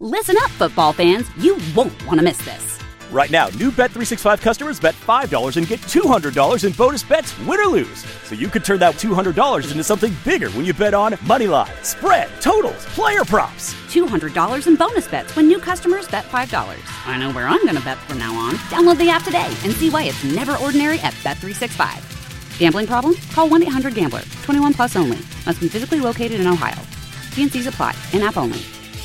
Listen up, football fans. You won't want to miss this. Right now, new Bet365 customers bet $5 and get $200 in bonus bets, win or lose. So you could turn that $200 into something bigger when you bet on money line, spread, totals, player props. $200 in bonus bets when new customers bet $5. I know where I'm going to bet from now on. Download the app today and see why it's never ordinary at Bet365. Gambling problem? Call 1-800-GAMBLER. 21 plus only. Must be physically located in Ohio. T&Cs apply. In-app only.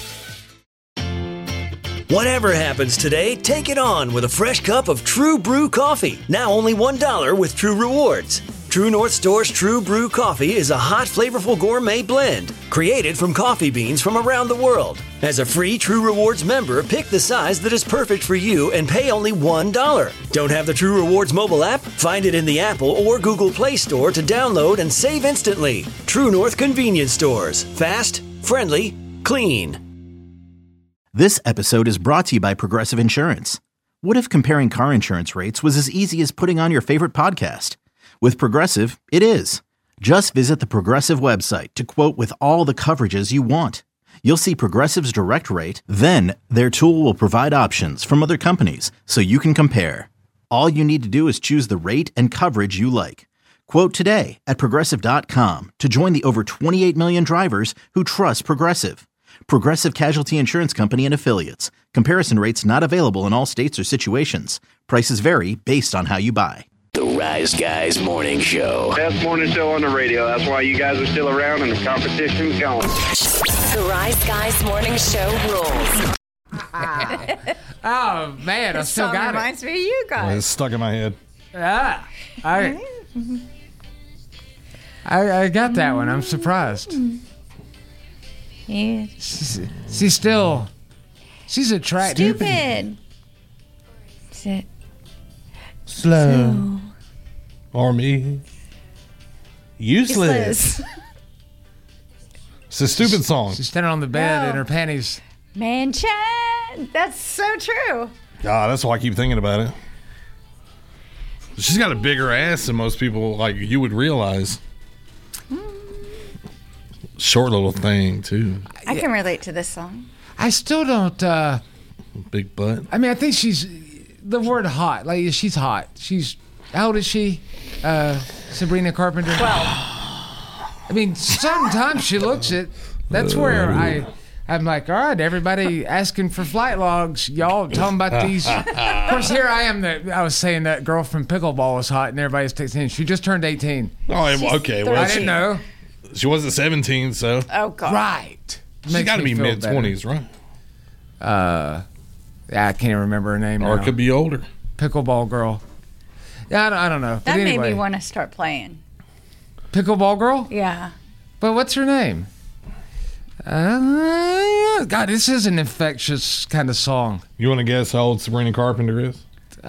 Whatever happens today, take it on with a fresh cup of True Brew coffee. Now only $1 with True Rewards. True North Store's True Brew coffee is a hot, flavorful gourmet blend created from coffee beans from around the world. As a free True Rewards member, pick the size that is perfect for you and pay only $1. Don't have the True Rewards mobile app? Find it in the Apple or Google Play Store to download and save instantly. True North Convenience Stores. Fast, friendly, clean. This episode is brought to you by Progressive Insurance. What if comparing car insurance rates was as easy as putting on your favorite podcast? With Progressive, it is. Just visit the Progressive website to quote with all the coverages you want. You'll see Progressive's direct rate, then their tool will provide options from other companies so you can compare. All you need to do is choose the rate and coverage you like. Quote today at Progressive.com to join the over 28 million drivers who trust Progressive. Progressive Casualty Insurance Company and Affiliates. Comparison rates not available in all states or situations. Prices vary based on how you buy. The Rise Guys Morning Show. Best morning show on the radio. That's why you guys are still around and the competition's going. The Rise Guys Morning Show rules. Oh, man, I still got it. Reminds me of you guys. Well, it's stuck in my head. I got that one. I'm surprised. Yeah. She's attractive. Stupid. Sit. Slow. Army. Useless. It's a stupid song. She's standing on the bed in her panties. Mansion. That's so true. God, that's why I keep thinking about it. She's got a bigger ass than most people, like you would realize. Short little thing, too. I can relate to this song. I still don't... Big butt. I mean, I think she's... The word hot. Like, she's hot. She's... How old is she? Sabrina Carpenter? 12. I mean, sometimes she looks it. That's where I'm like, all right, everybody asking for flight logs. Y'all talking about these. Of course, here I am. I was saying that girl from Pickleball was hot, and everybody's texting. She just turned 18. Oh, okay. Well, I didn't know. She wasn't 17, so. Oh, God. Right. She's got to be mid-20s, right? Yeah, I can't even remember her name. Or now. it could be older. Pickleball girl. Yeah, I don't know. That but anyway, made me want to start playing. Pickleball girl? Yeah. But what's her name? God, this is an infectious kind of song. You want to guess how old Sabrina Carpenter is?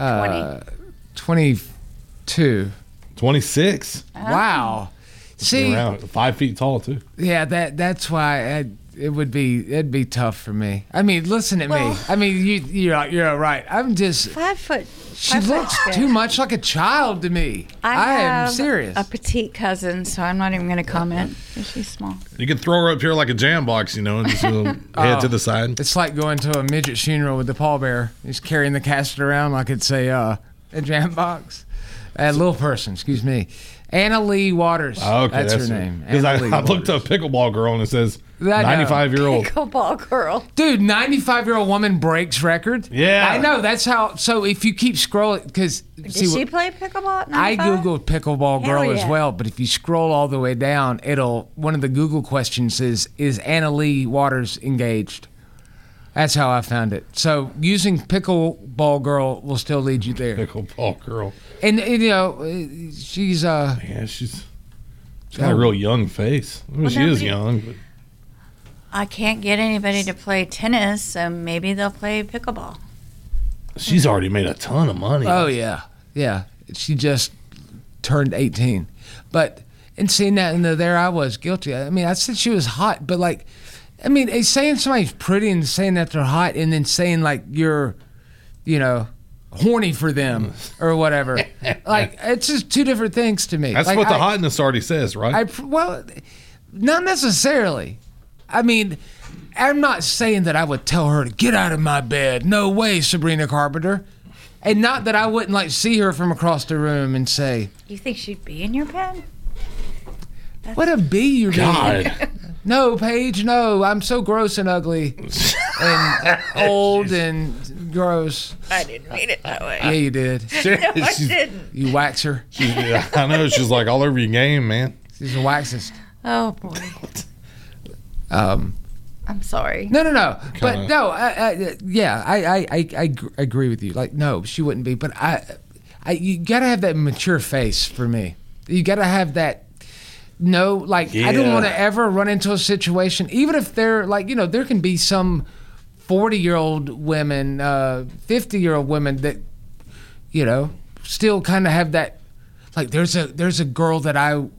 22. 26. Wow. See, around 5 feet tall too. Yeah, that's why it'd be tough for me. I mean, listen at me. I mean, you're right. I'm just 5 foot. She looks too much like a child to me. I am serious. A petite cousin, so I'm not even going to comment. She's small. You could throw her up here like a jam box, and just head to the side. It's like going to a midget funeral with the pallbearer. He's carrying the casket around like it's a jam box. A little person, excuse me. Anna Lee Waters. Oh, okay, that's her name. Because I looked up Pickleball Girl and it says 95-year-old. Pickleball Girl. Dude, 95-year-old woman breaks record. Yeah. I know. That's how. So if you keep scrolling, because. Did she play pickleball at 95? I Googled Pickleball Girl Hell as yeah. well, but if you scroll all the way down, one of the Google questions is Anna Lee Waters engaged? That's how I found it. So using Pickleball Girl will still lead you there. Pickleball Girl. And she's she's got a real young face. I mean, she is young, but I can't get anybody to play tennis, so maybe they'll play pickleball. She's already made a ton of money. Oh yeah. She just turned 18, but and seeing that and there I was guilty. I mean, I said she was hot, but like, I mean, saying somebody's pretty and saying that they're hot, and then saying like you're, horny for them or whatever. Like, it's just two different things to me. That's like, what the hotness already says, right? Well, not necessarily. I mean, I'm not saying that I would tell her to get out of my bed. No way, Sabrina Carpenter. And not that I wouldn't like see her from across the room and say, You think she'd be in your bed? what a bee you're being. God. No, Paige, no. I'm so gross and ugly and old and gross. I didn't mean it that way. Yeah, you did. No, I didn't. You waxer. I know. She's like all over your game, man. She's a waxist. Oh, boy. I'm sorry. No. But no, I agree with you. Like, no, she wouldn't be. But you got to have that mature face for me. You got to have that. No, like, I don't want to ever run into a situation, even if they're like, there can be some 40-year-old women, 50-year-old women that, still kind of have that. Like, there's a girl that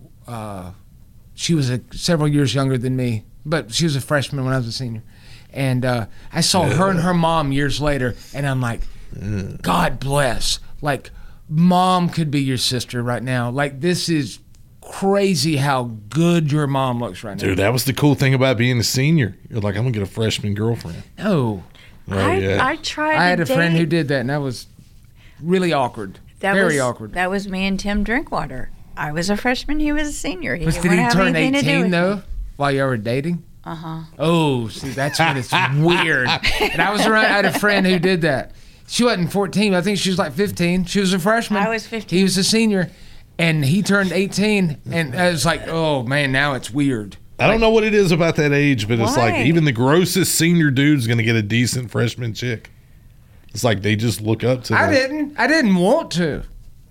she was several years younger than me, but she was a freshman when I was a senior. And I saw her and her mom years later, and I'm like, God bless. Like, mom could be your sister right now. Like, this is crazy how good your mom looks right now. Dude, that was the cool thing about being a senior. You're like, I'm going to get a freshman girlfriend. No. I tried I had a friend who did that, and that was really awkward. Very awkward. That was me and Tim Drinkwater. I was a freshman. He was a senior. Did he turn 18, though, while you were dating? Uh-huh. Oh, see, that's when it's weird. And I had a friend who did that. She wasn't 14. I think she was like 15. She was a freshman. I was 15. He was a senior. And he turned 18, and I was like, oh, man, now it's weird. I don't know what it is about that age, but it's Why? like even the grossest senior dude's going to get a decent freshman chick. It's like they just look up to them. I didn't want to.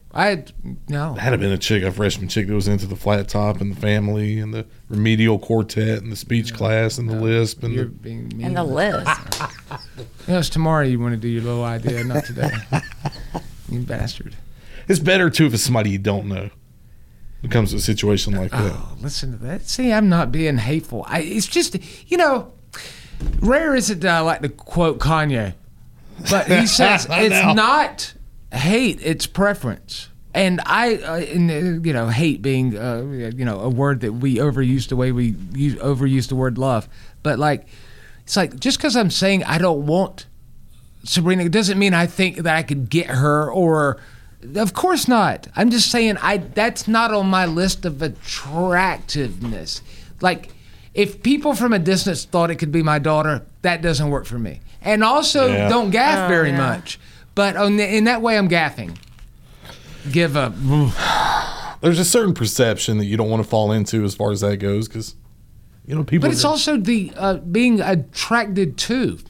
No. Had have been a freshman chick that was into the flat top and the family and the remedial quartet and the speech class and the lisp and You're being mean. And the list. It's tomorrow you want to do your little idea, not today. You bastard. It's better, too, if it's somebody you don't know. It comes to a situation like that. Oh, listen to that. See, I'm not being hateful. It's just, rare is it that I like to quote Kanye. But he says it's not hate, it's preference. And hate being, a word that we overuse the way we overuse the word love. But, like, it's like, just because I'm saying I don't want Sabrina, it doesn't mean I think that I could get her or... Of course not. I'm just saying that's not on my list of attractiveness. Like, if people from a distance thought it could be my daughter, that doesn't work for me. And also, don't gaff very much. But in that way, I'm gaffing. Give up. There's a certain perception that you don't want to fall into as far as that goes, because people. But it's also the being attracted to.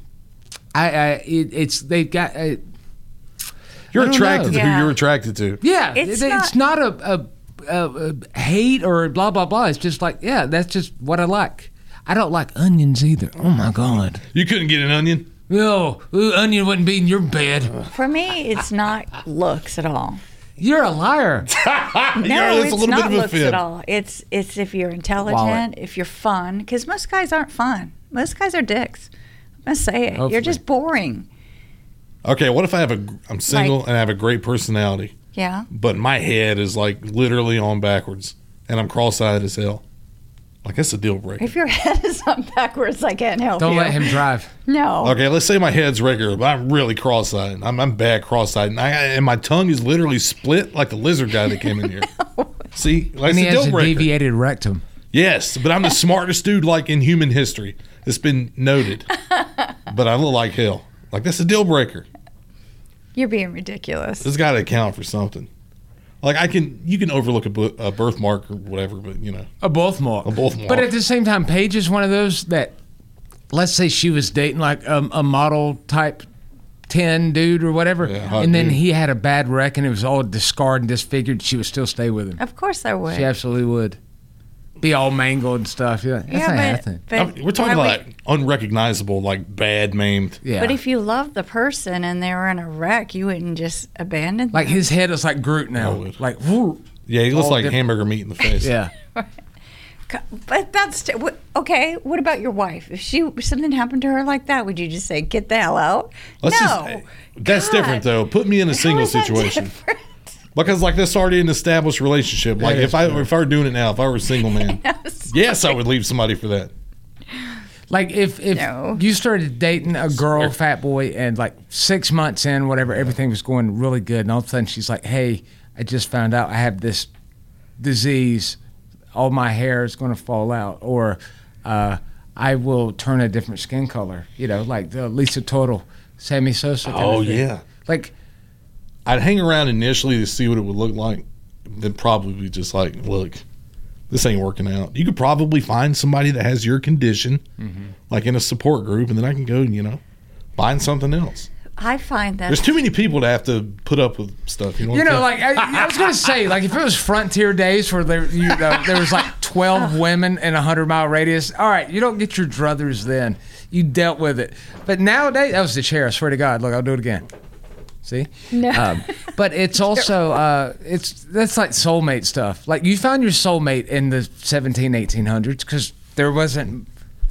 They've got. You're attracted to who you're attracted to. Yeah, it's not a hate or blah, blah, blah. It's just like, that's just what I like. I don't like onions either. Oh, my God. You couldn't get an onion? No, onion wouldn't be in your bed. For me, it's not looks at all. You're a liar. No, it's not looks at all. It's if you're intelligent, if you're fun. Because most guys aren't fun. Most guys are dicks. I'm going to say it. Hopefully. You're just boring. Okay, what if I'm single and I have a great personality? Yeah. But my head is like literally on backwards and I'm cross-eyed as hell. Like, that's a deal breaker. If your head is on backwards, I can't help you. Don't let him drive. No. Okay, let's say my head's regular, but I'm really cross-eyed. I'm bad cross-eyed. And my tongue is literally split like the lizard guy that came in here. See? Like, and he it's a has deal a breaker. deviated rectum. Yes, but I'm the smartest dude like in human history. It's been noted. But I look like hell. Like, that's a deal breaker. You're being ridiculous. It's got to account for something. Like, you can overlook a birthmark or whatever, but A birthmark. But at the same time, Paige is one of those that, let's say she was dating like a model type 10 dude or whatever, and then he had a bad wreck and it was all discarded and disfigured, she would still stay with him. Of course I would. She absolutely would. Be all mangled and stuff. Yeah, that's not happening. We're talking about unrecognizable, like bad maimed. Yeah. But if you love the person and they were in a wreck, you wouldn't just abandon them. Like his head is like Groot now. Like, whoo. Yeah, he looks like hamburger meat in the face. Yeah. But that's okay. What about your wife? If something happened to her like that, would you just say, "Get the hell out"? That's different though. Put me in a single situation. Because like that's already an established relationship. Like if I were doing it now, if I were a single man, yes, I would leave somebody for that. Like if you started dating a girl, fat boy, and like 6 months in, whatever, everything was going really good, and all of a sudden she's like, "Hey, I just found out I have this disease. All my hair is going to fall out, or I will turn a different skin color." Like the Lisa Total, Sammy Sosa. Oh yeah. Like I'd hang around initially to see what it would look like, then probably be just like, look, this ain't working out. You could probably find somebody that has your condition, like in a support group, and then I can go, find something else. I find that there's too many people to have to put up with stuff. I was gonna say, like, if it was Frontier Days where there was like 12 women in a 100-mile radius. All right, you don't get your druthers then. You dealt with it. But nowadays, that was the chair. I swear to God. Look, I'll do it again. See? No. But it's also that's like soulmate stuff. Like you found your soulmate in the 1800s because there wasn't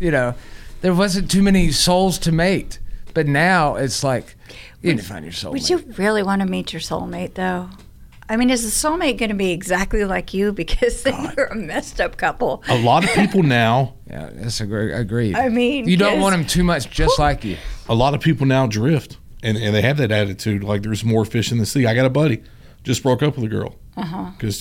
too many souls to mate. But now it's like you need to find your soulmate. Would you really want to meet your soulmate though? I mean, is the soulmate going to be exactly like you? Because then you're a messed up couple. A lot of people now. Yeah, that's agreed. I mean, you don't want them too much just like you. A lot of people now drift. And they have that attitude, like there's more fish in the sea. I got a buddy, just broke up with a girl. Because,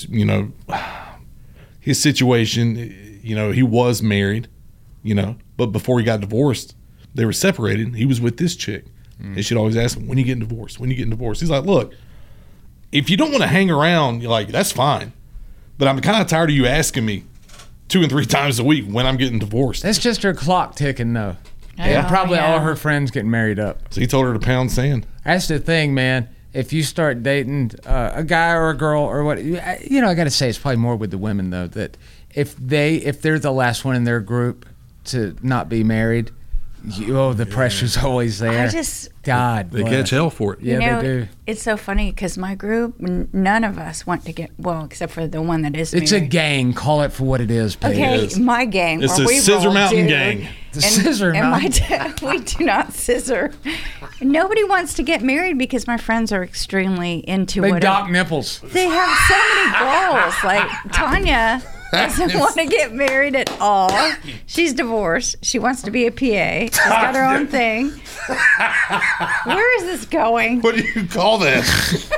his situation, he was married, but before he got divorced, they were separated. He was with this chick. And she'd always ask him, when are you getting divorced? When are you getting divorced? He's like, look, if you don't want to hang around, that's fine. But I'm kind of tired of you asking me 2 and 3 times a week when I'm getting divorced. That's just her clock ticking, though. Yeah, probably all her friends getting married up. So he told her to pound sand. That's the thing, man. If you start dating a guy or a girl or what, I got to say it's probably more with the women though. That if they're the last one in their group to not be married, the pressure's always there. God, they catch hell for it. Yeah, they do. It's so funny because my group, none of us want to get except for the one that is married. It's a gang. Call it for what it is. Paige. Okay, my gang. It's a Scissor Mountain gang. The Scissor Mountain. And we do not scissor. Nobody wants to get married because my friends are extremely into Big Doc nipples. They have so many goals. Like Tanya doesn't want to get married at all. She's divorced. She wants to be a PA. She's got her own thing. Where is this going? What do you call that?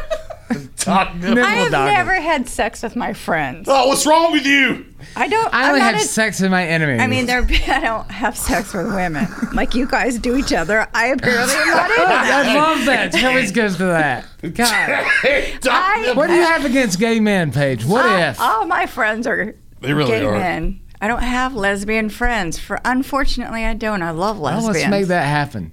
I have never had sex with my friends. Oh, what's wrong with you? I only have sex with my enemies. I mean, I don't have sex with women like you guys do each other. I apparently am not into that. I love that. She always goes to that. God. What do you have against gay men, Paige? What if? All my friends are they really gay are. men. I don't have lesbian friends. Unfortunately, I don't. I love lesbians. Well, let's make that happen.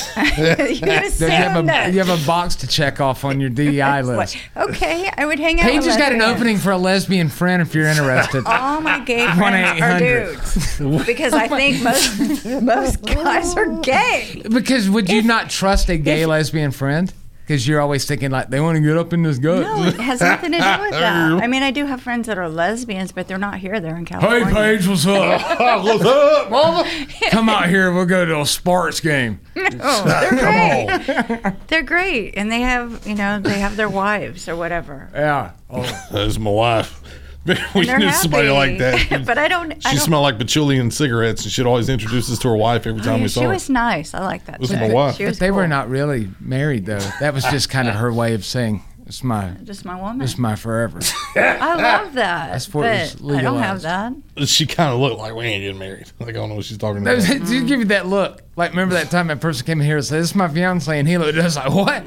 You have a box to check off on your DEI list. Okay, I would hang out. Paige has got an opening for a lesbian friend if you're interested. All my gay friends are dudes because I think most guys are gay. Because would you not trust a gay lesbian friend? Because you're always thinking like they want to get up in this gut. No, it has nothing to do with that. I mean, I do have friends that are lesbians, but they're not here. They're in California. Hey, Paige, what's up? What's up, mama? Come out here. We'll go to a Sparks game. No, they're great. They're great, and they have their wives or whatever. Yeah. Oh, that's my wife. We knew happy. Somebody like that. But I don't. She smelled like patchouli and cigarettes, and she'd always introduce us to her wife every time we saw her. She was nice. I like that. This is my wife. But they were not really married, though. That was just kind of her way of saying, "It's my woman. It's my forever." I love that. That's what it was legalized. I don't have that. She kind of looked like we ain't getting married. Like I don't know what she's talking about. Did you give you that look? Like remember that time that person came in here and said, "This is my fiance," and he looked at us like, "What?"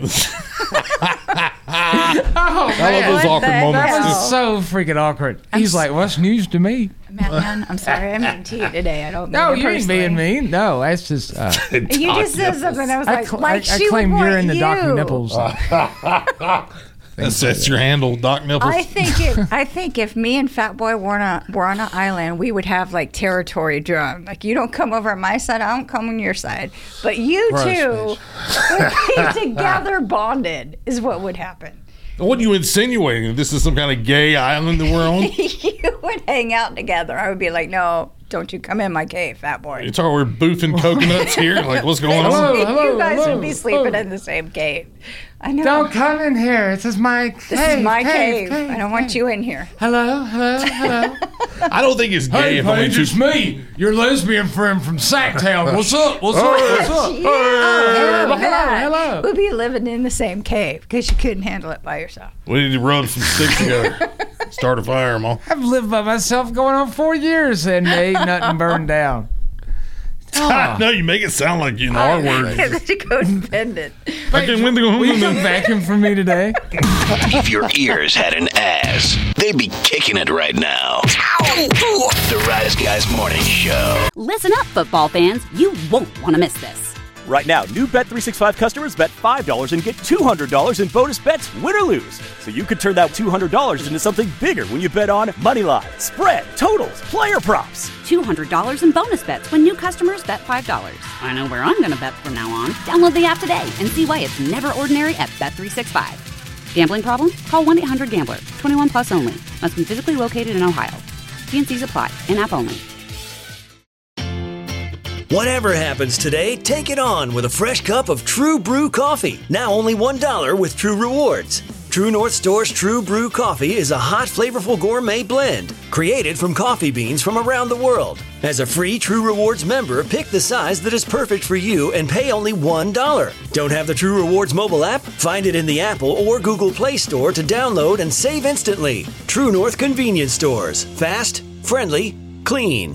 I love those awkward moments. That was so freaking awkward. He's like, "What's news to me?" Man, I'm sorry. I'm mean to you today. I don't mean No, it you ain't being mean. No, that's just... you just said something. I was like I claim you're in the Doc Nipples. That's your handle, Doc Nipples. I think if me and Fat Boy were on an island, we would have like territory drawn. Like you don't come over on my side, I don't come on your side. But you two would be together bonded is what would happen. What are you insinuating? This is some kind of gay island that we're on? You would hang out together. I would be like, no, Don't you come in my cave, fat boy. It's all we're boofing coconuts here. Like, what's going on? You guys would be sleeping in the same cave. I know. Don't come in here. This is my cave. This is my cave. I don't want you in here. Hello. I don't think it's gay. Hey, Paige, it's me, your lesbian friend from Sacktown. What's up? Hello. We'll be living in the same cave because you couldn't handle it by yourself. We need to rub some sticks together. Start a fire, Mom. I've lived by myself going on 4 years and ain't nothing burned down. No, you make it sound like you know our words. You're codependent. Will you come vacuum for me today? If your ears had an ass, they'd be kicking it right now. The Rise Guys Morning Show. Listen up, football fans. You won't want to miss this. Right now, new Bet365 customers bet $5 and get $200 in bonus bets, win or lose. So you could turn that $200 into something bigger when you bet on Moneyline, spread, totals, player props. $200 in bonus bets when new customers bet $5. I know where I'm going to bet from now on. Download the app today and see why it's never ordinary at Bet365. Gambling problem? Call 1-800-GAMBLER. 21 plus only. Must be physically located in Ohio. T&Cs apply. In-app only. Whatever happens today, take it on with a fresh cup of True Brew coffee. Now only $1 with True Rewards. True North Store's True Brew coffee is a hot, flavorful gourmet blend created from coffee beans from around the world. As a free True Rewards member, pick the size that is perfect for you and pay only $1. Don't have the True Rewards mobile app? Find it in the Apple or Google Play Store to download and save instantly. True North Convenience Stores. Fast, friendly, clean.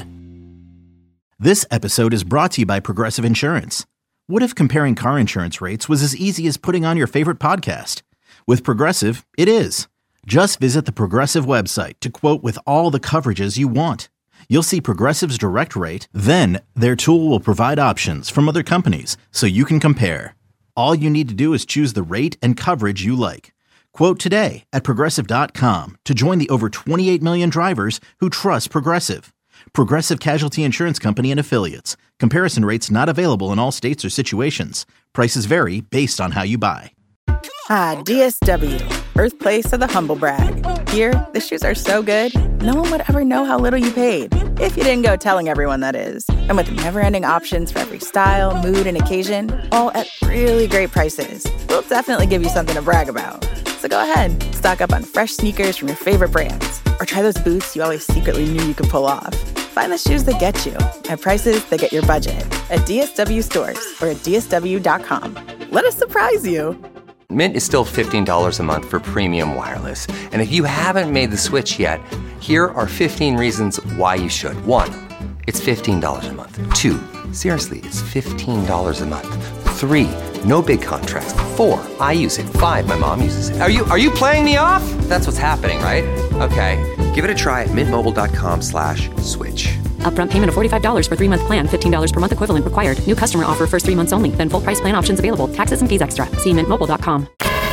This episode is brought to you by Progressive Insurance. What if comparing car insurance rates was as easy as putting on your favorite podcast? With Progressive, it is. Just visit the Progressive website to quote with all the coverages you want. You'll see Progressive's direct rate, then their tool will provide options from other companies so you can compare. All you need to do is choose the rate and coverage you like. Quote today at Progressive.com to join the over 28 million drivers who trust Progressive. Progressive Casualty Insurance Company and Affiliates. Comparison rates not available in all states or situations. Prices vary based on how you buy. Ah, DSW, birthplace of the humble brag. Here, the shoes are so good, no one would ever know how little you paid. If you didn't go telling everyone, that is. And with never-ending options for every style, mood, and occasion, all at really great prices, we'll definitely give you something to brag about. So go ahead, stock up on fresh sneakers from your favorite brands, or try those boots you always secretly knew you could pull off. Find the shoes that get you at prices that get your budget at DSW stores or at DSW.com. Let us surprise you. Mint is still $15 a month for premium wireless. And if you haven't made the switch yet, here are 15 reasons why you should. 1, it's $15 a month. 2, seriously, it's $15 a month. 3, no big contracts. 4, I use it. 5, my mom uses it. Are you playing me off? That's what's happening, right? Okay, give it a try at mintmobile.com/switch. Upfront payment of $45 for 3-month plan, $15 per month equivalent required. New customer offer first 3 months only. Then full price plan options available. Taxes and fees extra. See mintmobile.com.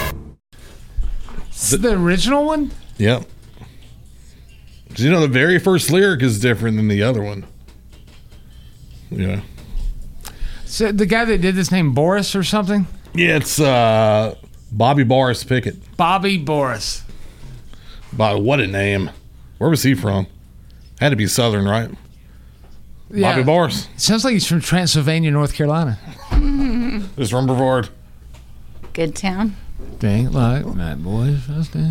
The original one? Yep. Because, the very first lyric is different than the other one. Yeah. So the guy that did this name Boris or something? Yeah, it's Bobby Boris Pickett. Bobby Boris. What a name. Where was he from? Had to be Southern, right? Yeah. Bobby Boris. Sounds like he's from Transylvania, North Carolina. This from Brevard. Good town. Think like that boy's first day.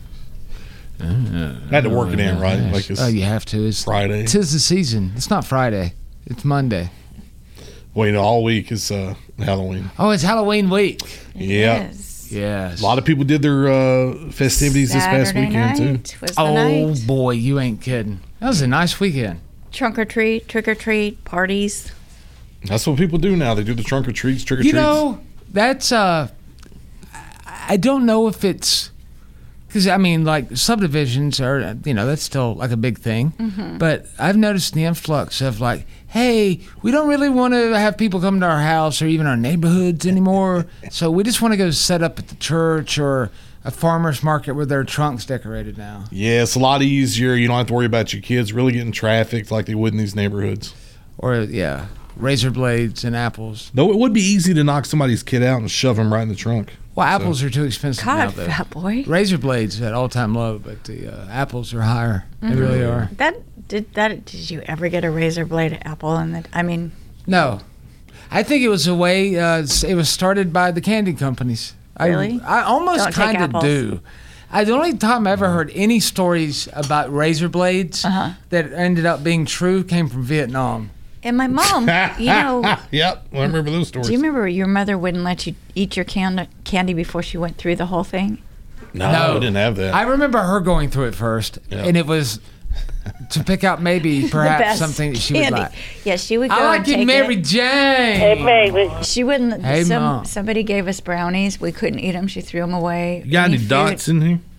Had to work it in, right? Like it's you have to. It's Friday. 'Tis the season. It's not Friday. It's Monday. Well, all week is Halloween. Oh, it's Halloween week. Yeah. Yes. A lot of people did their festivities Saturday this past weekend, night too. was the night. Boy, you ain't kidding. That was a nice weekend. Trunk or treat, trick or treat, parties. That's what people do now. They do the trunk or treats, trick or treats. That's I don't know if it's because like subdivisions are that's still like a big thing. Mm-hmm. But I've noticed the influx of like, hey, we don't really want to have people come to our house or even our neighborhoods anymore. So we just want to go set up at the church or a farmer's market with their trunks decorated now. Yeah, it's a lot easier. You don't have to worry about your kids really getting trafficked like they would in these neighborhoods. Or, razor blades and apples. Though it would be easy to knock somebody's kid out and shove them right in the trunk. Well, apples are too expensive now, God, though. fat boy. Razor blades at all-time low, but the apples are higher. They really are. Did you ever get a razor blade apple? No. I think it was a way, it was started by the candy companies. Really? I almost Don't take kind of apples. do. The only time I ever heard any stories about razor blades that ended up being true came from Vietnam. And my mom, Yep, I remember those stories. Do you remember your mother wouldn't let you eat your candy before she went through the whole thing? No, I didn't have that. I remember her going through it first, and it was to pick out maybe perhaps best something that she candy. would like. Yeah, she would go I like and it, take Mary it. Jane. Hey, baby. She wouldn't. Hey, Mom. Somebody gave us brownies. We couldn't eat them. She threw them away. You got any food- dots in here?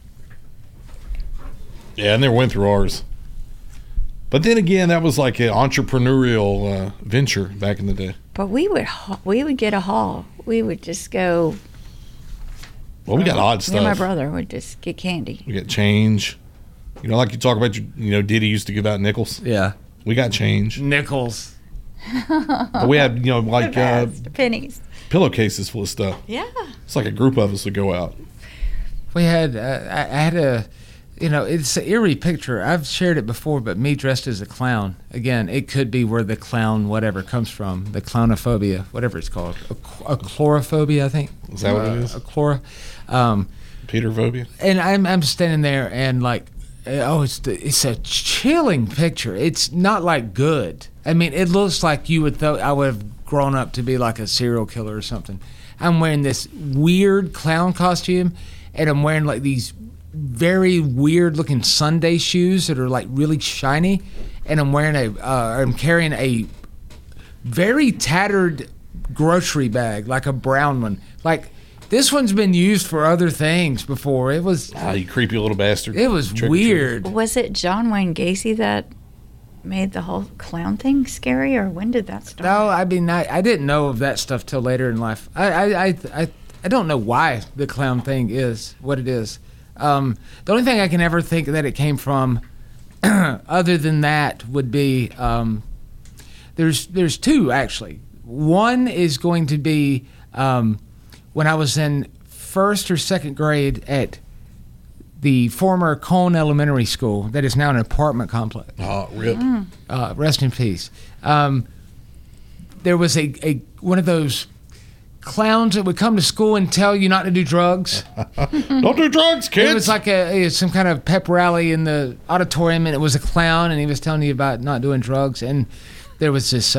Yeah, I never went through ours. But then again, that was like an entrepreneurial venture back in the day. But we would get a haul. We would just go. Well, we got odd Me stuff. and my brother would just get candy. We got change. Like you talk about, Diddy used to give out nickels. Yeah. We got change. Nickels. But we had, like pennies. Pillowcases full of stuff. Yeah. It's like a group of us would go out. We had, I had a, it's an eerie picture. I've shared it before, but me dressed as a clown. Again, it could be where the clown whatever comes from, the clownophobia, whatever it's called. A chlorophobia, I think. Is that what it is? A chloro. Peterphobia? And I'm standing there and like, it's a chilling picture. It's not like good. I mean, it looks like you would I would have grown up to be like a serial killer or something. I'm wearing this weird clown costume, and I'm wearing like these very weird looking Sunday shoes that are like really shiny, and I'm carrying a very tattered grocery bag, like a brown one. Like, this one's been used for other things before. It was you creepy little bastard. It was weird. Was it John Wayne Gacy that made the whole clown thing scary, or when did that start? No, I mean, I didn't know of that stuff till later in life. I don't know why the clown thing is what it is. The only thing I can ever think that it came from, other than that, would be there's two actually. One is going to be when I was in first or second grade at the former Cone Elementary School that is now an apartment complex. Oh, rip. Rest in peace. There was a one of those clowns that would come to school and tell you not to do drugs. Don't do drugs, kids. It was like some kind of pep rally in the auditorium, and it was a clown, and he was telling you about not doing drugs. And there was this.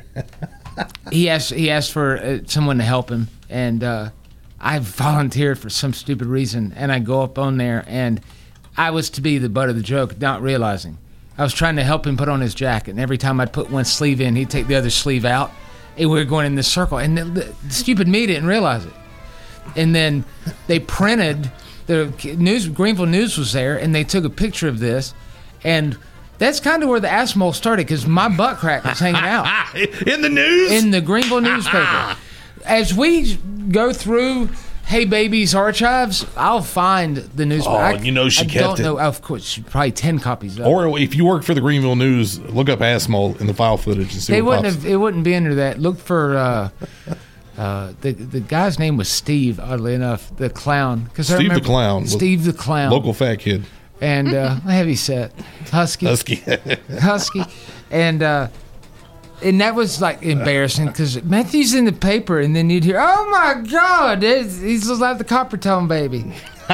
He asked for someone to help him, and I volunteered for some stupid reason, and I go up on there, and I was to be the butt of the joke, not realizing. I was trying to help him put on his jacket, and every time I'd put one sleeve in, he'd take the other sleeve out, and we were going in this circle, and the stupid me didn't realize it. And then they printed, the news, Greenville News was there, and they took a picture of this, and that's kind of where the ass mole started, because my butt crack was hanging out. In the news? In the Greenville newspaper. As we go through Hey Baby's archives, I'll find the newspaper. She kept it. I don't know. Of course, probably 10 copies of it. Or if you work for the Greenville News, look up ass mole in the file footage and see It what pops. wouldn't be under that. Look for the guy's name was Steve, oddly enough, the clown. Steve the Clown. Steve the Clown. Local fat kid. And heavy set. Husky. And that was like embarrassing because Matthew's in the paper, and then you'd hear, "Oh my God, he's like the Copper Tone baby."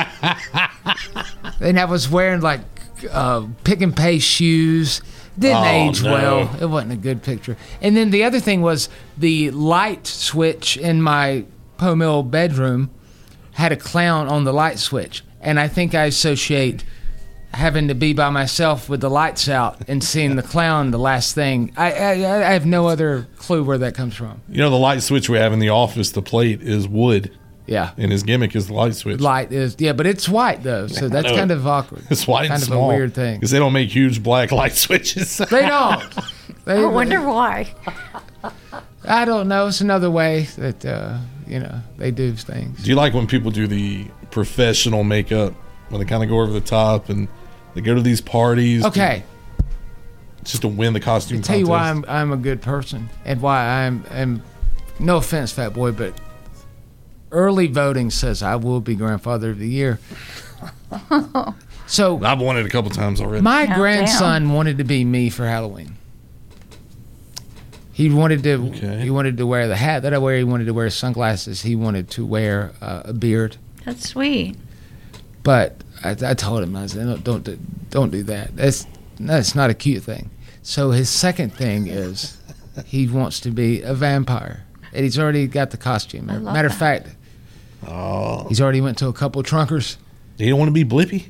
And I was wearing like pick and pay shoes. Didn't age well. It wasn't a good picture. And then the other thing was the light switch in my Poe Mill bedroom had a clown on the light switch, and I think I associate having to be by myself with the lights out and seeing the clown the last thing. I have no other clue where that comes from. The light switch we have in the office, the plate is wood. Yeah. And his gimmick is the light switch. Light is, but it's white though, so that's kind of awkward. It's white kind and of small. a weird thing. Because they don't make huge black light switches. They don't. I wonder why. I don't know. It's another way that, they do things. Do you like when people do the professional makeup, when they kind of go over the top and they go to these parties? Okay. Just to win the costume I'll tell you contest? why I'm a good person and why I'm no offense, Fat Boy, but early voting says I will be Grandfather of the Year. So I've won it a couple times already. my grandson wanted to be me for Halloween. He wanted to wear the hat that I wear. He wanted to wear sunglasses. He wanted to wear a beard. That's sweet. But I told him, I said, don't do that. That's not a cute thing. So his second thing is he wants to be a vampire, and he's already got the costume. Matter of fact, he's already went to a couple trunkers. You don't want to be Blippi?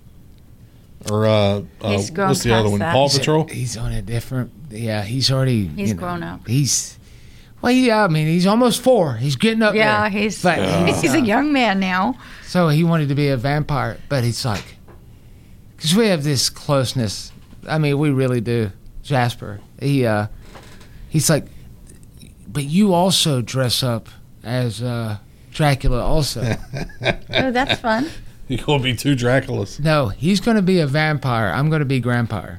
Or He's grown what's the other past one? that. Paw Patrol? He's on a different. Yeah, he's already. He's grown up. He's. Well, yeah, I mean, he's almost 4. He's getting up there. Yeah, he's a young man now. So he wanted to be a vampire, but he's like, because we have this closeness. I mean, we really do. Jasper, he's like, but you also dress up as Dracula also. Oh, that's fun. You're going to be 2 Draculas. No, he's going to be a vampire. I'm going to be Grandpa.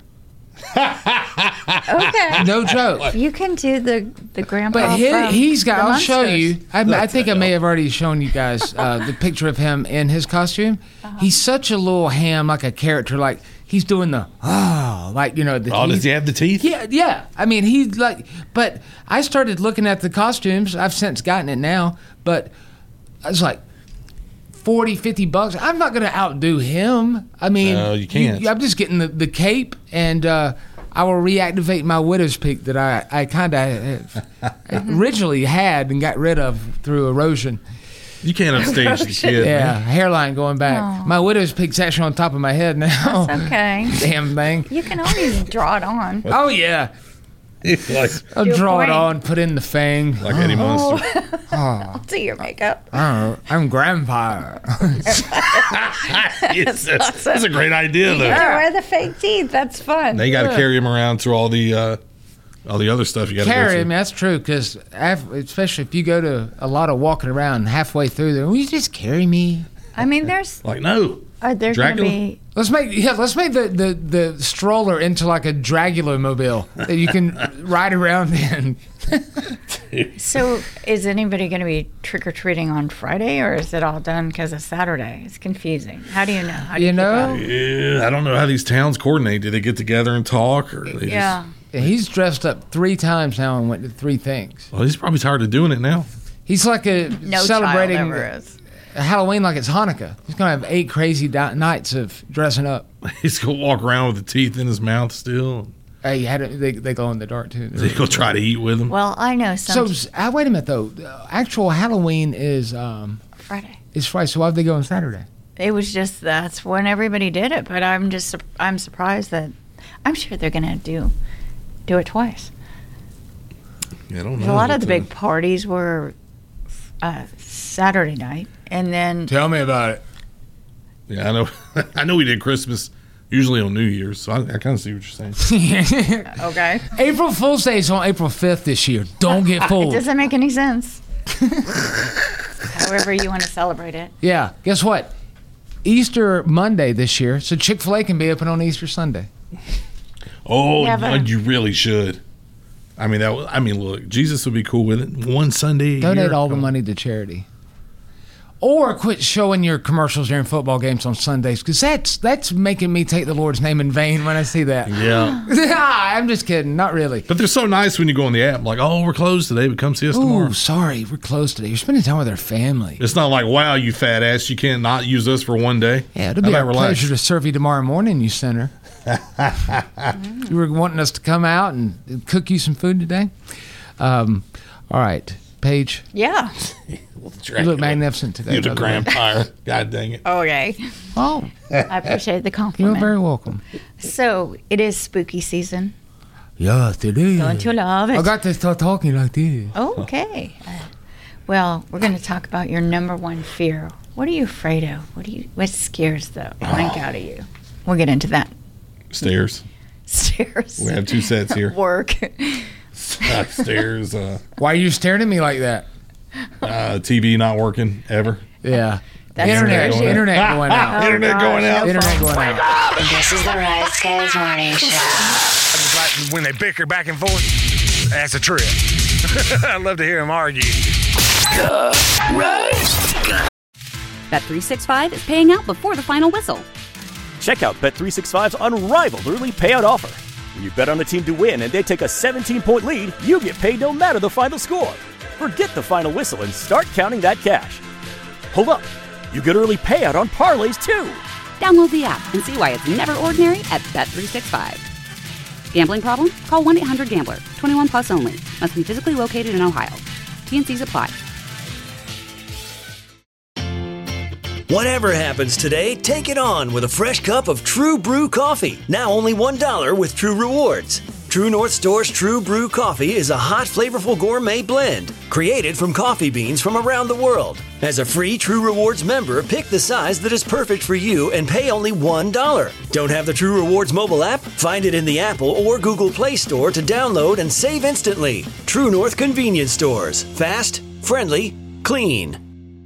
Okay. No joke. You can do the grandpa. But he's got. I'll show you. I That's think I may have already shown you guys the picture of him in his costume. He's such a little ham, like a character. Like he's doing the like the. Does he have the teeth? Yeah. I mean, he's like. But I started looking at the costumes. I've since gotten it now, but I was like. $40-$50. I'm not going to outdo him. I mean, no, you can't. I'm just getting the cape, and I will reactivate my widow's peak that I kind of originally had and got rid of through erosion. You can't upstage the kid. Yeah, man. hairline going back. Oh. My widow's peak's actually on top of my head now. That's okay. Damn thing. You can always draw it on. Oh yeah. Like, I'll draw it on, put in the fang. Like Eddie Munster. I'll do your makeup. I'm Grandpa. That's a great idea, You though. get to wear the fake teeth. That's fun. Now you got to carry him around through all the other stuff you got to go Carry through. him, that's true, because especially if you go to a lot of walking around halfway through there, will you just carry me? I mean, there's Like, no. there's going to Dracula? be. Let's make the stroller into like a Dracula mobile that you can ride around in. So, is anybody going to be trick or treating on Friday, or is it all done because of Saturday? It's confusing. How do you know? How do You keep know? up? Yeah, I don't know how these towns coordinate. Do they get together and talk, or they Yeah. Yeah, he's dressed up 3 times now and went to 3 things. just? Well, he's probably tired of doing it now. He's like No celebrating child ever is. Halloween like it's Hanukkah. He's gonna have 8 crazy nights of dressing up. He's gonna walk around with the teeth in his mouth still. Hey, they glow in the dark too. They go try to eat with him. Well, I know some. So wait a minute though. Actual Halloween is Friday. Is Friday. So why'd they go on Saturday? It was just that's when everybody did it, but I'm surprised that I'm sure they're gonna do it twice. Yeah, I don't know. A lot of the big parties were Saturday night, and then Tell me about it. Yeah, I know. I know we did Christmas usually on New Year's, so I kind of see what you're saying. okay, April Fool's Day is on April 5th this year. Don't get it fooled. doesn't make any sense. However you want to celebrate it. Yeah. Guess what? Easter Monday this year, so Chick-fil-A can be open on Easter Sunday. Oh, Yeah, but- you really should. I mean, look, Jesus would be cool with it. One Sunday a Donate year. all the money to charity. Or quit showing your commercials during football games on Sundays, because that's making me take the Lord's name in vain when I see that. Yeah. I'm just kidding. Not really. But they're so nice when you go on the app, like, oh, we're closed today, but come see us tomorrow. Ooh, sorry, we're closed today. You're spending time with our family. It's not like, wow, you fat ass, you can't not use us for one day. Yeah, it'll How be about our relax? pleasure to serve you tomorrow morning, you sinner. You were wanting us to come out and cook you some food today? All right, Paige. Yeah. You look magnificent today. You're the by the way. grandpa. God dang it. Okay. Oh, I appreciate the compliment. you're very welcome. So it is spooky season. Yes, it is. Don't you love it? I got to start talking like this. Okay. Well, we're going to talk about your number one fear. What are you afraid of? What scares the blank out of you? We'll get into that. Stairs. Stairs. We have 2 sets here. Work. Stairs. Why are you staring at me like that? TV not working ever. Yeah. That's Internet scares you. going out. Oh, Internet gosh, going out. no Internet phone. going out. This is the Rise Guys Morning Show. I just like when they bicker back and forth. That's a trip. I love to hear them argue. The Rise. Bet365 is paying out before the final whistle. Check out Bet365's unrivaled early payout offer. When you bet on a team to win and they take a 17-point lead, you get paid no matter the final score. Forget the final whistle and start counting that cash. Hold up. You get early payout on parlays, too. Download the app and see why it's never ordinary at Bet365. Gambling problem? Call 1-800-GAMBLER. 21 plus only. Must be physically located in Ohio. T&Cs apply. Whatever happens today, take it on with a fresh cup of True Brew coffee. Now only $1 with True Rewards. True North Store's True Brew coffee is a hot, flavorful gourmet blend created from coffee beans from around the world. As a free True Rewards member, pick the size that is perfect for you and pay only $1. Don't have the True Rewards mobile app? Find it in the Apple or Google Play Store to download and save instantly. True North Convenience Stores. Fast, friendly, clean.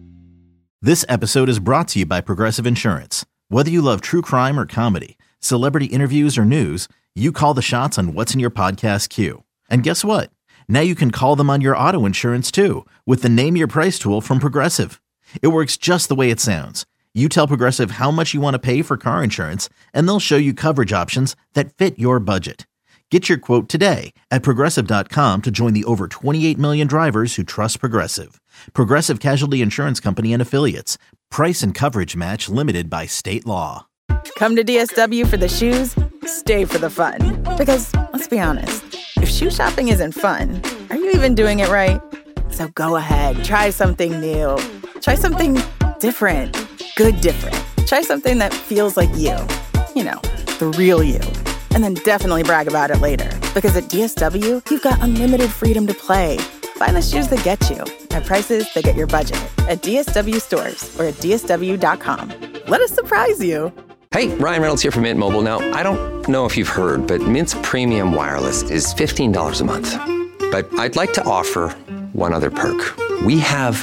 This episode is brought to you by Progressive Insurance. Whether you love true crime or comedy, celebrity interviews or news, you call the shots on what's in your podcast queue. And guess what? Now you can call them on your auto insurance too with the Name Your Price tool from Progressive. It works just the way it sounds. You tell Progressive how much you want to pay for car insurance, and they'll show you coverage options that fit your budget. Get your quote today at Progressive.com to join the over 28 million drivers who trust Progressive. Progressive Casualty Insurance Company and Affiliates. Price and coverage match limited by state law. Come to DSW for the shoes, stay for the fun. Because, let's be honest, if shoe shopping isn't fun, are you even doing it right? So go ahead, try something new. Try something different. Good different. Try something that feels like you. You know, the real you. And then definitely brag about it later. Because at DSW, you've got unlimited freedom to play. Find the shoes that get you at prices that get your budget at DSW stores or at DSW.com. Let us surprise you. Hey, Ryan Reynolds here from Mint Mobile. Now, I don't know if you've heard, but Mint's premium wireless is $15 a month. But I'd like to offer one other perk. We have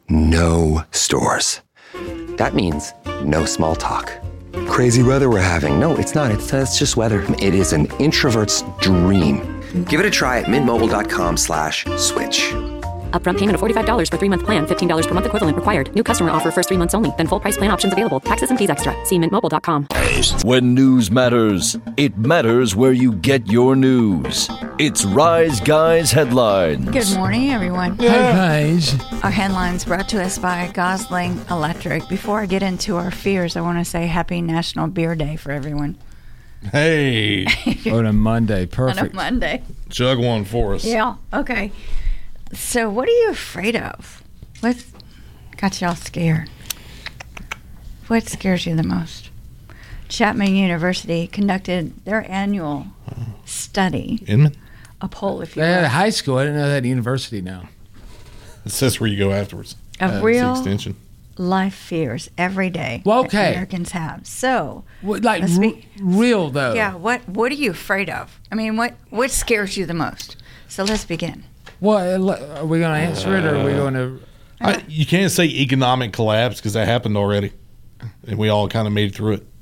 no stores. That means no small talk. Crazy weather we're having. No, it's not. It's just weather. It is an introvert's dream. Give it a try at mintmobile.com/switch. Upfront payment of $45 for 3-month plan, $15 per month equivalent required. New customer offer first 3 months only. Then full price plan options available. Taxes and fees extra. See mintmobile.com. When news matters, it matters where you get your news. It's Rise Guys Headlines. Good morning, everyone. Hey, guys. Our headlines brought to us by Gosling Electric. Before I get into our fears, I want to say Happy National Beer Day for everyone. Hey. On a Monday. Perfect. On a Monday. Chug one for us. Yeah. Okay. So what are you afraid of? What got y'all scared? What scares you the most? Chapman University conducted their annual study. Inman? A poll, if you They had will. a high school. I didn't know they had a university now. It says where you go afterwards. Of It's the extension. life fears every day Well, that okay. Americans have. So, Like let's be- real, though. yeah, what are you afraid of? I mean, what scares you the most? So let's begin. Well, are we going to answer it or are we going to... You can't say economic collapse because that happened already. And we all kind of made it through it.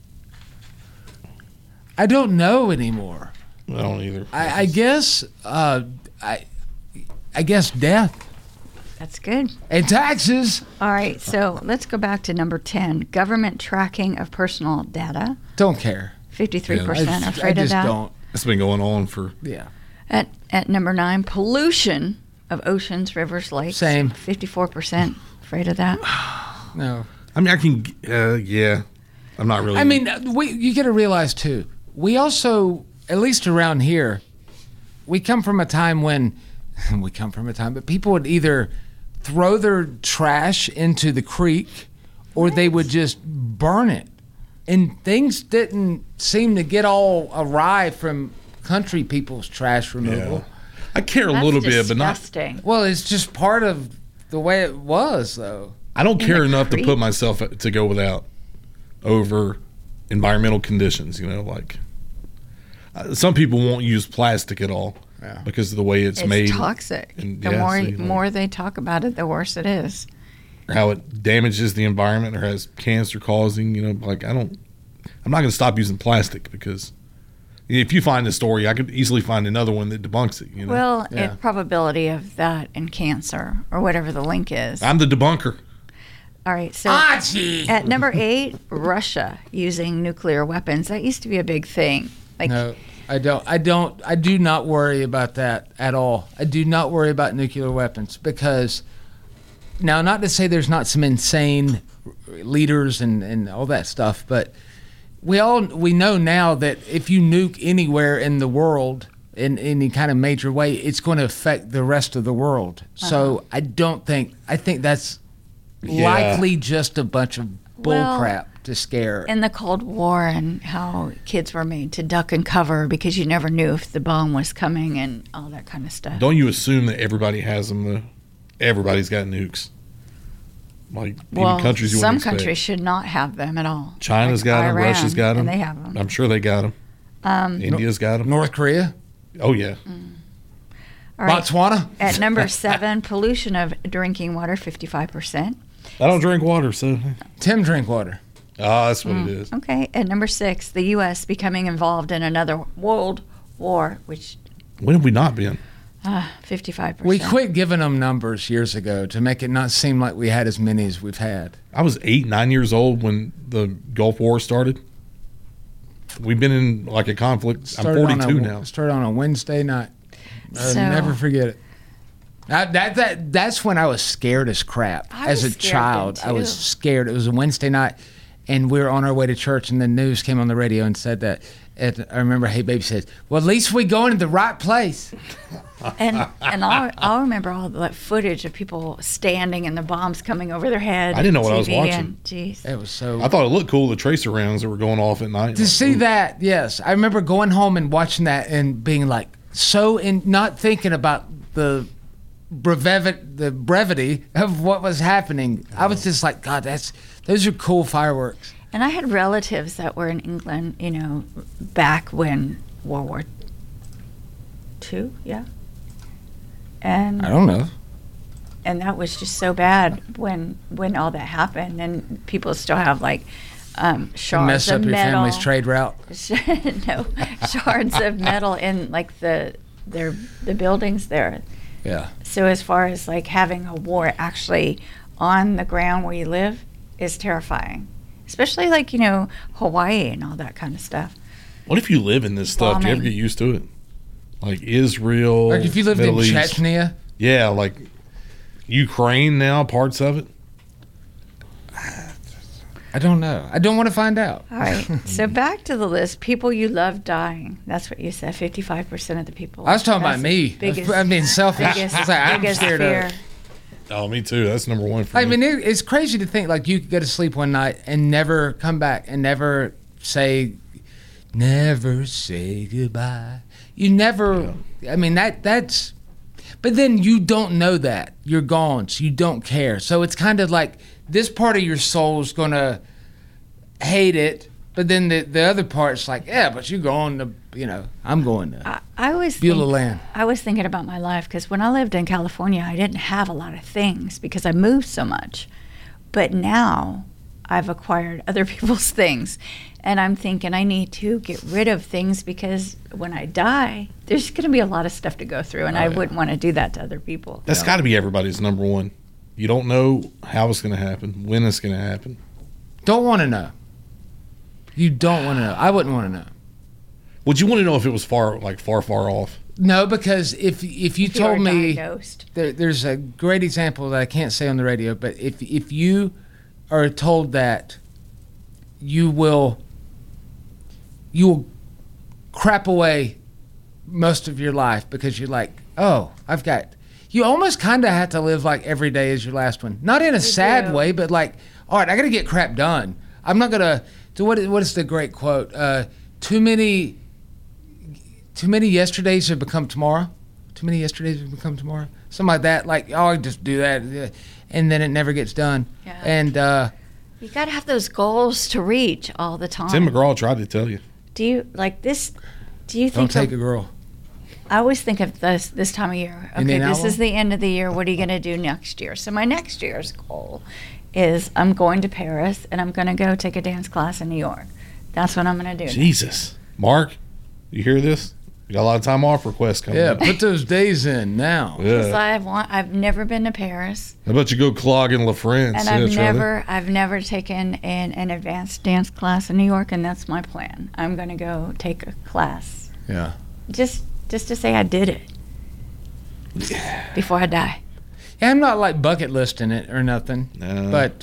I don't know anymore. I don't either. I guess I guess death. That's good. And taxes. All right, so let's go back to number 10. Government tracking of personal data. Don't care. 53% I afraid of just that. don't. It's been going on for... Yeah. At number 9, pollution of oceans, rivers, lakes. Same. 54% afraid of that. No. I mean, I can... yeah. I'm not really... I mean, you got to realize, too, we also, at least around here, we come from a time when... but people would either throw their trash into the creek or they would just burn it. And things didn't seem to get all awry from country people's trash removal. Yeah. I care a little bit, but not... Well, it's just part of the way it was, though. I don't care enough to put myself to go without over environmental conditions, you know, like... some people won't use plastic at all because of the way it's made. It's toxic. And, The more they talk about it, the worse it is. Or how it damages the environment or has cancer causing, you know, like I'm not going to stop using plastic because if you find a story, I could easily find another one that debunks it, you know. Well, probability of that and cancer or whatever the link is. I'm the debunker. All right, so Archie! At number 8, Russia using nuclear weapons. That used to be a big thing. No, I do not worry about that at all. I do not worry about nuclear weapons because, now, not to say there's not some insane leaders and all that stuff, but we know now that if you nuke anywhere in the world in any kind of major way, it's going to affect the rest of the world. So I think that's likely just a bunch of bullcrap to scare. In the Cold War and how kids were made to duck and cover because you never knew if the bomb was coming and all that kind of stuff. Don't you assume that everybody has them, though? Everybody's got nukes. Like, even countries you wouldn't expect. Some countries should not have them at all. China's got them. Iran, Russia's got them. And they have them. I'm sure they got them. India's got them. North Korea? Oh, yeah. All right. Botswana? At number 7, pollution of drinking water, 55%. I don't drink water, so. Tim drink water. Oh, that's what it is. Okay. At number 6, the U.S. becoming involved in another world war, which. When have we not been? 55%. We quit giving them numbers years ago to make it not seem like we had as many as we've had. I was 8, 9 years old when the Gulf War started. We've been in like a conflict. I'm 42 now. Started on a Wednesday night. I'll never forget it. That's when I was scared as crap. As a child, I was scared. It was a Wednesday night, and we were on our way to church, and the news came on the radio and said that. I remember Hey Baby said, well, at least we going to the right place. And I'll remember all that footage of people standing and the bombs coming over their head. I didn't know what I was watching. Jeez. It was so. I thought it looked cool, the tracer rounds that were going off at night. To see that, yes. I remember going home and watching that and being like not thinking about the brevity of what was happening. I was just like, God, those are cool fireworks. And I had relatives that were in England, back when World War II, yeah. And I don't know. And that was just so bad when all that happened, and people still have like shards mess of up your metal. family's trade route. No, shards of metal in like the buildings there. Yeah. So as far as like having a war actually on the ground where you live is terrifying. Especially like, Hawaii and all that kind of stuff. What if you live in this stuff? Do you ever get used to it? Like Israel, like if you lived Middle in East. Chechnya? Yeah, like Ukraine now, parts of it. I don't know. I don't want to find out. All right. So back to the list. People you love dying. That's what you said. 55% of the people. I was talking about me. I'm being selfish. Biggest fear. Oh, me too. That's number one for me. I mean, it's crazy to think like you could go to sleep one night and never come back and never say goodbye. You never. Yeah. I mean, that's. But then you don't know that you're gone, so you don't care. So it's kind of like this part of your soul is gonna hate it, but then the other part's like, yeah, but you're going to. I'm going to Beulah Land. I was thinking about my life because when I lived in California, I didn't have a lot of things because I moved so much. But now I've acquired other people's things. And I'm thinking I need to get rid of things because when I die, there's going to be a lot of stuff to go through. And I wouldn't want to do that to other people. That's got to be everybody's number one. You don't know how it's going to happen, when it's going to happen. Don't want to know. You don't want to know. I wouldn't want to know. Would you want to know if it was far off? No, because if you told me, diagnosed. There's a great example that I can't say on the radio, but if you are told that you will crap away most of your life because you're like, oh, you almost kind of have to live like every day is your last one. Not in a sad way, but like, all right, I got to get crap done. I'm not going to, so what is the great quote? Too many yesterdays have become tomorrow. Too many yesterdays have become tomorrow. Something like that. Like, oh, I just do that, and then it never gets done. Yeah. And you got to have those goals to reach all the time. Tim McGraw tried to tell you. Do you like this? Do you don't think? Take a girl. I always think of this time of year. Okay, this is the end of the year. What are you going to do next year? So my next year's goal is I'm going to Paris and I'm going to go take a dance class in New York. That's what I'm going to do. Jesus. Mark, you hear this? You got a lot of time off requests coming Yeah, up. put those days in now. Because Yeah. I've never been to Paris, How about you go clogging La France? and I've never taken an advanced dance class in New York, and that's my plan. I'm going to go take a class Yeah. just to say I did it before I die. Yeah, I'm not like bucket listing it or nothing. No. But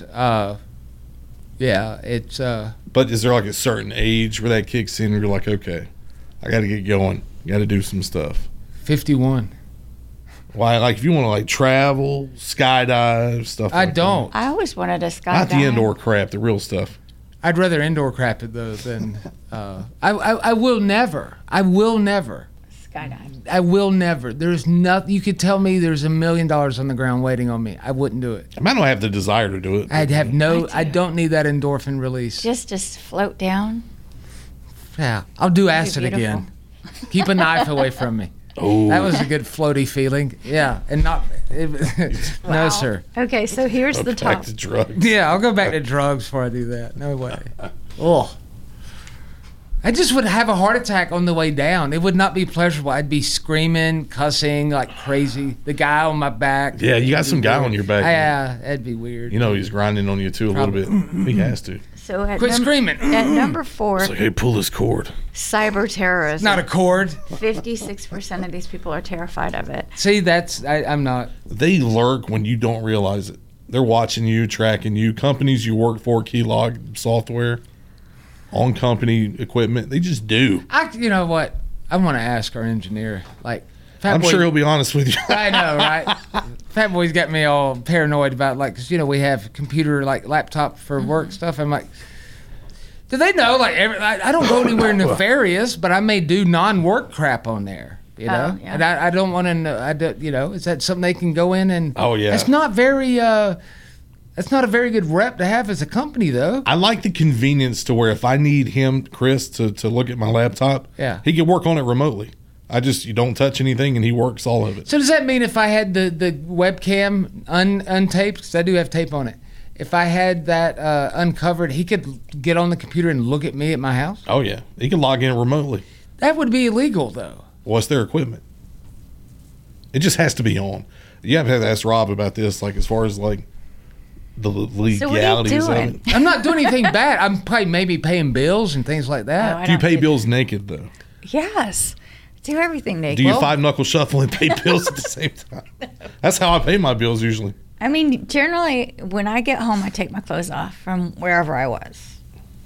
yeah, it's But is there like a certain age where that kicks in and you're like, okay, I got to get going. Got to do some stuff. 51. Why? Like if you want to like travel, skydive, stuff I like don't. I always wanted to skydive. Not the indoor crap, the real stuff. I'd rather indoor crap it though than I will never. I will never. Skydive. I will never. There's nothing. You could tell me there's $1 million on the ground waiting on me. I wouldn't do it. I might not have the desire to do it. I'd have no. I don't need that endorphin release. Just to float down. Yeah, I'll do acid beautiful. again. Keep a knife away from me. Oh, that was a good floaty feeling. Yeah, and not. No, sir. Okay, so here's the top. Back to drugs. Yeah, I'll go back to drugs before I do that. No way. Oh. I just would have a heart attack on the way down. It would not be pleasurable. I'd be screaming, cussing like crazy. The guy on my back. Yeah, you got some guy on your back. Yeah, that'd be weird. You know he's grinding on you too a little bit. He has to. So at Quit screaming. At number 4, It's like, hey, pull this cord. cyber terrorism. It's not a cord. 56% of these people are terrified of it. See, I'm not. They lurk when you don't realize it. They're watching you, tracking you. Companies you work for, keylog software, on company equipment. They just do. You know what? I want to ask our engineer. Like, I'm sure he'll be honest with you. I know, right? Fat Boy's got me all paranoid about, like, because, we have computer, like, laptop for work stuff. I'm like, do they know, like, I don't go anywhere nefarious, but I may do non-work crap on there, you know? Oh, yeah. And I don't want to know, is that something they can go in and... Oh, yeah. It's not very, that's not a very good rep to have as a company, though. I like the convenience to where if I need him, Chris, to look at my laptop, Yeah. he can work on it remotely. You don't touch anything and he works all of it. So does that mean if I had the webcam untaped, because I do have tape on it, if I had that uncovered, he could get on the computer and look at me at my house? Oh, yeah. He can log in remotely. That would be illegal, though. What's their equipment? It just has to be on. You have to ask Rob about this, like as far as like the legalities of it. I'm not doing anything bad. I'm probably maybe paying bills and things like that. Do you pay bills naked, though? Yes. Do everything naked. Do you five-knuckle shuffle and pay bills at the same time? That's how I pay my bills usually. I mean, generally, when I get home, I take my clothes off from wherever I was.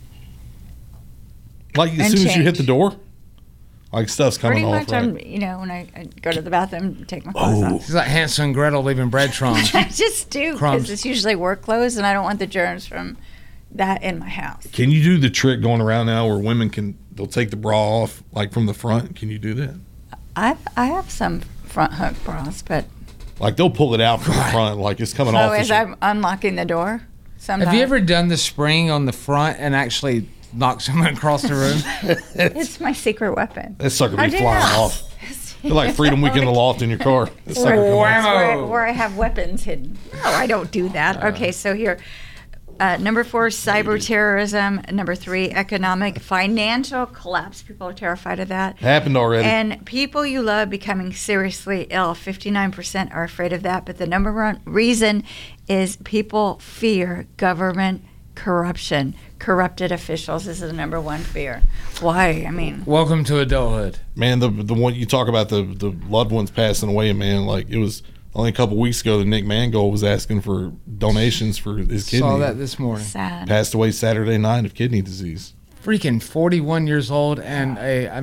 Like as And soon as you hit change. the door? Like stuff's coming Pretty off, much, right? when I go to the bathroom, take my clothes off. It's like Hansel and Gretel leaving bread crumbs. I just do, Crumbs. because it's usually work clothes, and I don't want the germs from that in my house. Can you do the trick going around now where women they'll take the bra off like from the front? Can you do that? I have some front hook bras, but Like they'll pull it out from the front, like it's coming off. as I'm unlocking the door, sometimes. Have you ever done the spring on the front and actually knocked someone across the room? It's my secret weapon. That sucker I be do flying not. off. You're like Freedom Week in the loft in your car. That sucker comes off. where I have weapons hidden. No, I don't do that. Okay, so here. Number 4, cyber terrorism. Number 3, economic, financial collapse. People are terrified of that. Happened already. And people you love becoming seriously ill. 59% are afraid of that. But the number one reason is people fear government corruption. Corrupted officials is the number one fear. Why? I mean, Welcome to adulthood. Man, the one you talk about the loved ones passing away, man, like it was only a couple weeks ago that Nick Mangold was asking for donations for his kidney. Saw that this morning. sad. Passed away Saturday night of kidney disease. Freaking 41 years old, and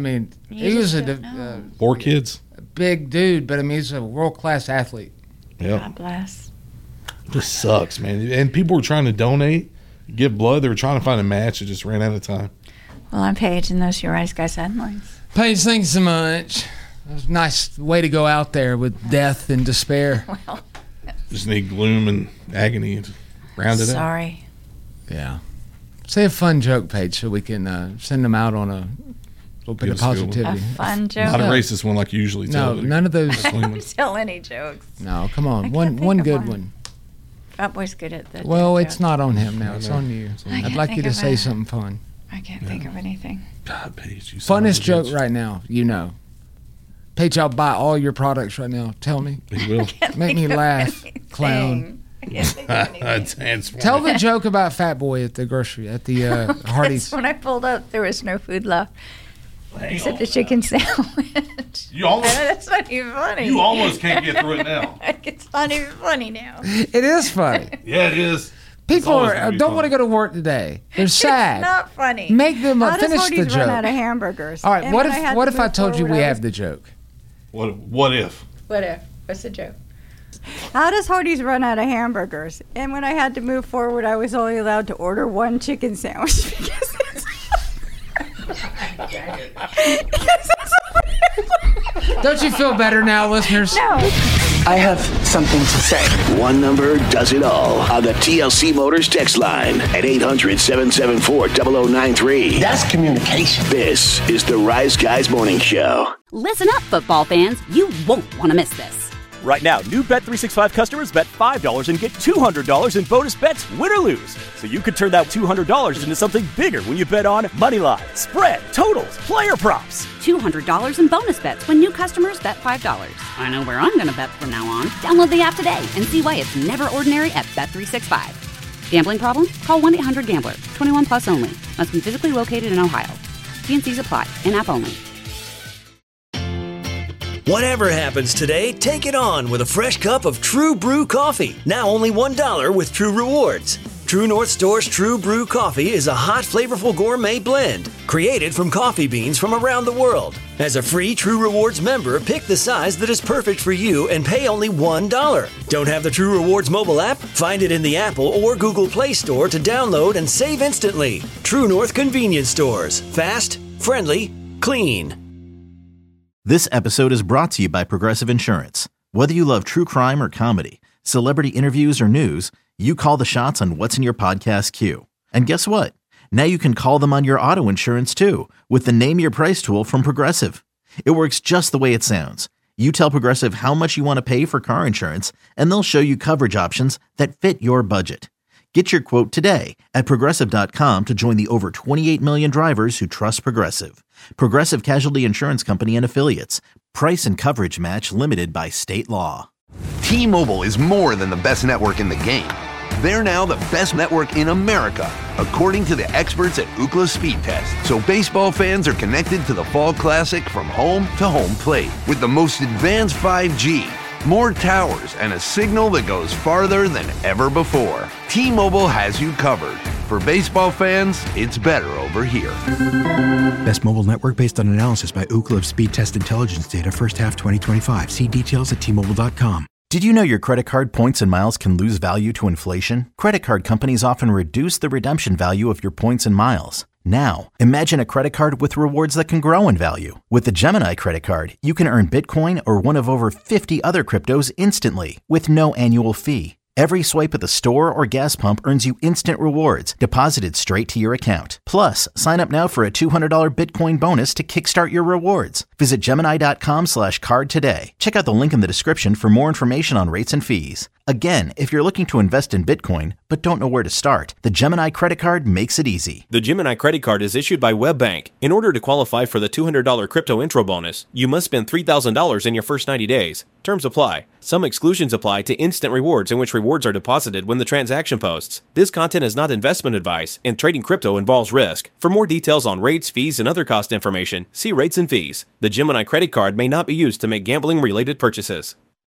he was a 4 kids. big dude, but he's a world-class athlete. Yep. God bless. It just sucks, man. And people were trying to donate, give blood. They were trying to find a match. It just ran out of time. Well, I'm Paige, and those are your Rise Guys headlines. Paige, thanks so much. It was a nice way to go out there with death and despair. Well, Just need gloom and agony to round it out. sorry. Yeah. Say a fun joke, Paige, so we can send them out on a little bit Give of us a good one. positivity. A fun joke. Not a racist one like you usually tell. No, none of those. Don't tell any jokes. No, come I on. can't One think of good one. one. Fat Boy's good at the Well, joke. it's not on him now. It's on you. I I'd can't like you think to of say it. something fun. I can't think of anything. God, Paige, you son of Funnest a joke bitch. right now, Paige, I'll buy all your products right now. Tell me. He will. Make me laugh, clown. Tell the joke about Fat Boy at the grocery, at the Hardee's. When I pulled up, there was no food left. Except a chicken sandwich. You almost, that's not even funny. You almost can't get through it now. It's not even funny now. It is funny. Yeah, it is. People don't want to go to work today. They're sad. It's not funny. Make them finish the joke. Run out joke. of hamburgers. All right. What if I told you we have the joke? What if? What if? What's the joke? How does Hardee's run out of hamburgers? And when I had to move forward, I was only allowed to order one chicken sandwich because Don't you feel better now, listeners? No. I have something to say. One number does it all on the TLC Motors text line at 800-774-0093. That's communication. This is the Rise Guys Morning Show. Listen up, football fans. You won't want to miss this. Right now, new Bet365 customers bet $5 and get $200 in bonus bets, win or lose. So you could turn that $200 into something bigger when you bet on moneyline, spread, totals, player props. $200 in bonus bets when new customers bet $5. I know where I'm going to bet from now on. Download the app today and see why it's never ordinary at Bet365. Gambling problem? Call 1-800-GAMBLER. 21 plus only. Must be physically located in Ohio. T&Cs apply. In-app only. Whatever happens today, take it on with a fresh cup of True Brew coffee. Now only $1 with True Rewards. True North Store's True Brew coffee is a hot, flavorful gourmet blend created from coffee beans from around the world. As a free True Rewards member, pick the size that is perfect for you and pay only $1. Don't have the True Rewards mobile app? Find it in the Apple or Google Play Store to download and save instantly. True North Convenience Stores. Fast, friendly, clean. This episode is brought to you by Progressive Insurance. Whether you love true crime or comedy, celebrity interviews or news, you call the shots on what's in your podcast queue. And guess what? Now you can call them on your auto insurance too with the Name Your Price tool from Progressive. It works just the way it sounds. You tell Progressive how much you want to pay for car insurance, and they'll show you coverage options that fit your budget. Get your quote today at Progressive.com to join the over 28 million drivers who trust Progressive. Progressive Casualty Insurance Company and Affiliates. Price and coverage match limited by state law. T-Mobile is more than the best network in the game. They're now the best network in America, according to the experts at Ookla Speed Test. So baseball fans are connected to the Fall Classic from home to home plate with the most advanced 5G, more towers, and a signal that goes farther than ever before. T-Mobile has you covered. For baseball fans, it's better over here. Best mobile network based on analysis by Ookla of Speed Test Intelligence data first half 2025. See details at T-Mobile.com. Did you know your credit card points and miles can lose value to inflation? Credit card companies often reduce the redemption value of your points and miles. Now, imagine a credit card with rewards that can grow in value. With the Gemini credit card, you can earn Bitcoin or one of over 50 other cryptos instantly with no annual fee. Every swipe at the store or gas pump earns you instant rewards deposited straight to your account. Plus, sign up now for a $200 Bitcoin bonus to kickstart your rewards. Visit Gemini.com/card today. Check out the link in the description for more information on rates and fees. Again, if you're looking to invest in Bitcoin but don't know where to start, the Gemini credit card makes it easy. The Gemini credit card is issued by WebBank. In order to qualify for the $200 crypto intro bonus, you must spend $3,000 in your first 90 days. Terms apply. Some exclusions apply to instant rewards in which rewards are deposited when the transaction posts. This content is not investment advice, and trading crypto involves risk. For more details on rates, fees, and other cost information, see rates and fees. The Gemini credit card may not be used to make gambling-related purchases.